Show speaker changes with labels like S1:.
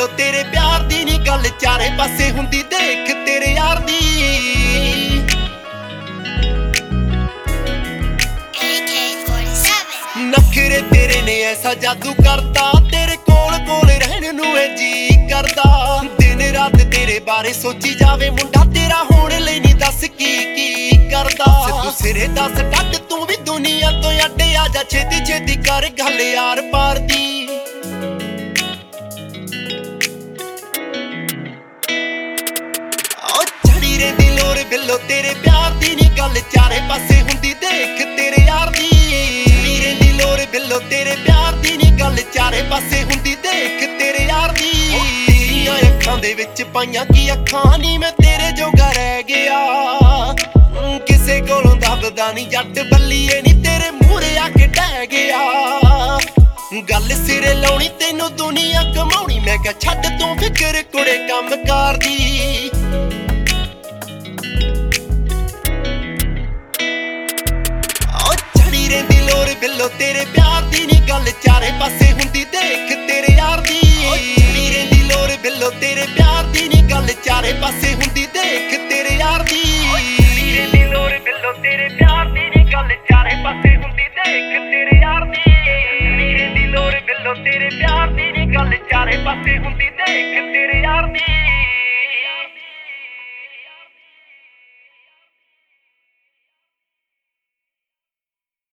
S1: ਬਿੱਲੋ ਤੇਰੇ ਪਿਆਰ ਦੀ ਨੀ ਗੱਲ ਚਾਰੇ ਪਾਸੇ ਹੁੰਦੀ ਦੇਖ ਤੇਰੇ ਯਾਰ ਦੀ। ਨਖਰੇ ਤੇਰੇ ਨੇ ਐਸਾ ਜਾਦੂ ਕਰਦਾ, ਤੇਰੇ ਕੋਲ ਕੋਲ ਰਹਿਣ ਨੂੰ ਏ ਜੀ ਕਰਦਾ। ਦਿਨ ਰਾਤ ਤੇਰੇ ਬਾਰੇ ਸੋਚੀ ਜਾਵੇ ਮੁੰਡਾ ਤੇਰਾ, ਹੋਣ ਲਈ ਨਹੀਂ ਦੱਸ ਕੀ ਕਰਦਾ। ਸਿੱਧੂ ਸਿਰੇ ਦਾ ਸਟੱਡ ਤੂੰ ਵੀ ਦੁਨੀਆ ਤੋਂ ਅੱਡ, ਆ ਜਾ ਛੇਤੀ ਛੇਤੀ ਕਰ ਗੱਲ ਯਾਰ ਪਾਰ ਦੀ। ਚੜੀ ਰਹਿੰਦੀ ਲੋਰ ਬਿੱਲੋ ਤੇਰੇ ਪਿਆਰ ਦੀ ਨੀ ਗੱਲ ਚਾਰੇ ਪਾਸੇ ਹੁੰਦੀ ਦੇਖ ਤੇਰੇ ਯਾਰ ਦੀ। ਚੜੀ ਰਹਿੰਦੀ ਲੋਰ ਬਿੱਲੋ ਤੇਰੇ ਪਿਆਰ ਦੀ ਨੀ ਗੱਲ ਚਾਰੇ ਪਾਸੇ ਹੁੰਦੀ ਦੇਖ ਤੇਰੇ ਯਾਰ ਦੀ। ਤੇਰੀਆਂ ਅੱਖਾਂ ਦੇ ਵਿੱਚ ਪਾਈਆਂ ਕੀ ਅੱਖਾਂ ਨੀ ਮੈਂ ਤੇਰੇ ਜੋਗਾ ਰਹਿ ਗਿਆ। ਕਿਸੇ ਕੋਲੋਂ ਦੱਬਦਾ ਨੀ ਜੱਟ ਬੱਲੀਏ ਨੀ ਤੇਰੇ ਮੂਹਰੇ ਆ ਕੇ ਡਹਿ ਗਿਆ। ਗੱਲ ਸਿਰੇ ਲਾਉਣੀ ਤੈਨੂੰ ਦੁਨੀਆ ਕਮਾਉਣੀ, ਮੈਂ ਕਿਹਾ ਛੱਡ ਤੂੰ ਫਿਕਰ ਕੁੜੇ ਕੰਮ ਕਾਰ ਦੀ। ਚੜੀ ਰਹਿੰਦੀ ਲੋਰ ਬਿੱਲੋ ਤੇਰੇ ਪਿਆਰ ਦੀ ਨੀ ਗੱਲ ਚਾਰੇ ਪਾਸੇ ਹੁੰਦੀ ਦੇਖ ਤੇਰੇ ਯਾਰ ਦੀ। ਚੜੀ ਰਹਿੰਦੀ ਲੋਰ ਬਿੱਲੋ ਤੇਰੇ ਪਿਆਰ ਦੀ ਨੀ ਗੱਲ ਚਾਰੇ ਪਾਸੇ ਹੁੰਦੀ ਦੇਖ ਤੇਰੇ ਯਾਰ ਦੀ। ਚੜੀ ਰਹਿੰਦੀ ਲੋਰ ਬਿੱਲੋ ਤੇਰੇ ਪਿਆਰ ਦੀ ਨੀ ਗੱਲ ਚਾਰੇ ਪਾਸੇ ਹੁੰਦੀ ਦੇਖ ਤੇਰੇ ਯਾਰ ਦੀ। ਚੜੀ ਰਹਿੰਦੀ ਲੋਰ ਬਿੱਲੋ ਤੇਰੇ ਪਿਆਰ ਦੀ ਨੀ ਗੱਲ ਚਾਰੇ ਪਾਸੇ ਹੁੰਦੀ